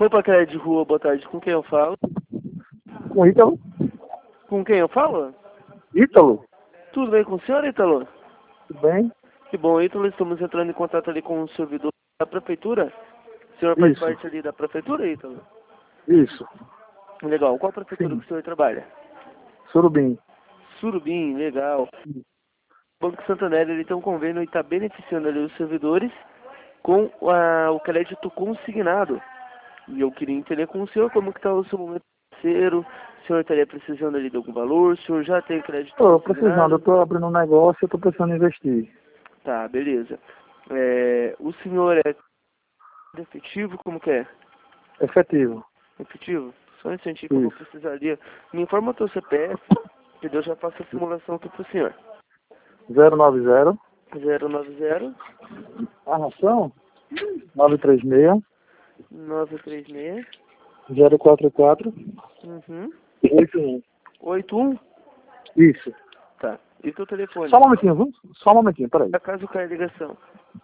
Opa, cara de rua, boa tarde. Com quem eu falo? Com Ítalo? Com quem eu falo? Ítalo? Tudo bem com o senhor, Ítalo? Tudo bem? Que bom, Ítalo. Estamos entrando em contato ali com o servidor da prefeitura. O senhor faz Isso. parte ali da prefeitura, Ítalo? Isso. Legal. Qual prefeitura Sim. que o senhor trabalha? Surubim. Surubim, legal. O Banco Santander ele tem um convênio e está beneficiando ali os servidores com o crédito consignado. E eu queria entender com o senhor como que está o seu momento financeiro, o senhor estaria precisando ali de algum valor, o senhor já tem crédito Estou precisando, eu consignado? estou abrindo um negócio e estou precisando investir. Tá, beleza. O senhor é efetivo, como que é? Efetivo. Efetivo? Só um instantinho que eu vou Isso. precisar ali. Me informa o teu CPF, que eu já faço a simulação aqui pro senhor. 090. 090 Arração? 936 936 044 uhum, 81. 81. Isso. Tá. E teu telefone? Só um momentinho, viu? Só um momentinho, peraí. Acaso cair a ligação.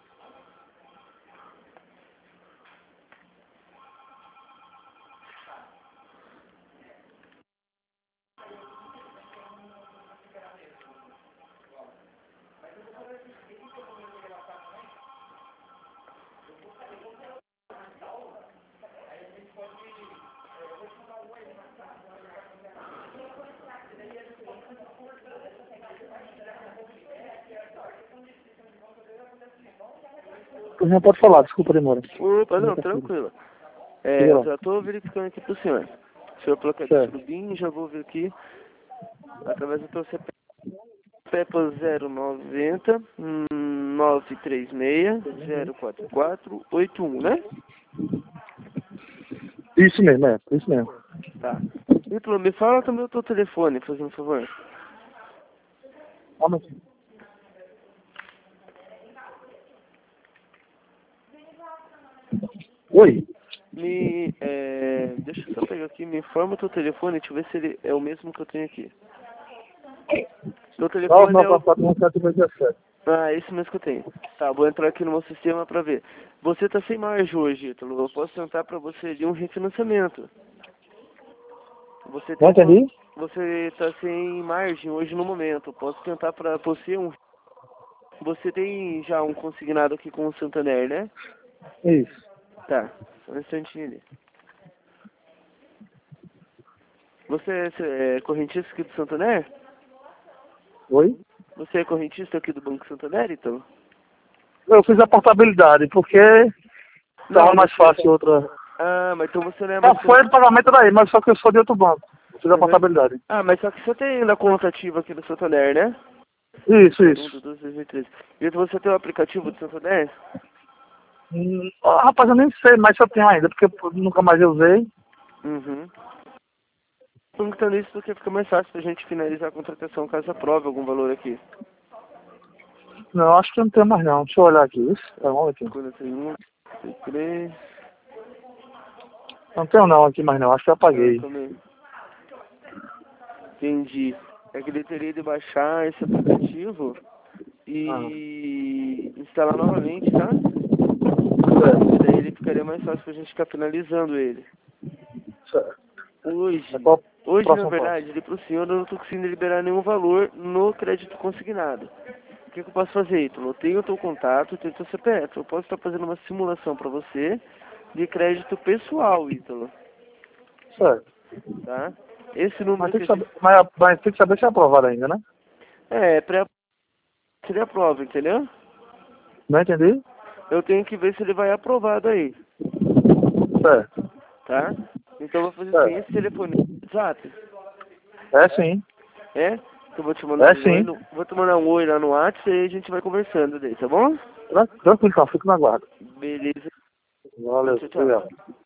Você já pode falar, desculpa, demora. Opa, não, tranquilo. Eu já estou verificando aqui pro senhor. O senhor falou que é de Certo. Surubim, já vou ver aqui através do teu CPF. Pepa 090 936 044 81, né? Isso mesmo, isso mesmo. Tá. Ítalo, me fala também o teu telefone, fazendo um favor. Só um momentinho. Oi? Deixa eu só pegar aqui, me informa o teu telefone, deixa eu ver se ele é o mesmo que eu tenho aqui. Meu telefone é o... 99417. Ah, esse mesmo que eu tenho. Tá, vou entrar aqui no meu sistema pra ver. Você tá sem margem hoje, Ítalo. Eu posso tentar pra você de um refinanciamento. Você Não tem entendi? Você tá sem margem hoje no momento. Eu posso tentar pra você um... Você tem já um consignado aqui com o Santander, né? Isso. Tá, só um instantinho ali. Você é correntista aqui do Santander? Oi? Você é correntista aqui do Banco Santander, então? Eu fiz a portabilidade, porque estava mais fácil outra. Ah, mas então você não é mais Foi o pagamento daí, mas só que eu sou de outro banco. Eu fiz a Uhum. portabilidade. Ah, mas só que você tem ainda conta ativa aqui do Santander, né? Isso, 1 isso. de 12 de 2013. E você tem o aplicativo do Santander? Rapaz, eu nem sei, mas se eu tenho ainda, porque eu nunca mais eu usei. Uhum. Perguntando isso porque fica mais fácil pra gente finalizar a contratação caso aprove algum valor aqui. Não, acho que eu não tenho mais não. Deixa eu olhar aqui. Isso. É um momentinho. 41, 33... Não tenho não aqui mais não, acho que eu Ah, apaguei. também. Entendi. É que ele teria de baixar esse aplicativo e instalar novamente, tá? E daí ele ficaria mais fácil pra gente ficar finalizando ele. Certo. Hoje, Qual o na próximo passo? verdade, ele pro senhor eu não estou conseguindo liberar nenhum valor no crédito consignado. O que eu posso fazer, Ítalo? Eu tenho o teu contato, eu tenho o teu CPF. Eu posso estar fazendo uma simulação para você de crédito pessoal, Ítalo. Certo. Tá? Esse número Mas tem que que a gente... saber, mas tem que saber se é aprovado ainda, né? Seria prova, entendeu? Não entendi? Eu tenho que ver se ele vai aprovado aí, Certo. tá? Então eu vou fazer assim, Certo. esse telefone WhatsApp, É sim. é? Que eu vou te mandar É um oi, sim. vou te mandar um oi lá no WhatsApp e a gente vai conversando daí, tá bom? Tranquilo, então, fico no aguardo. Beleza. Valeu, Tchau, tchau. obrigado.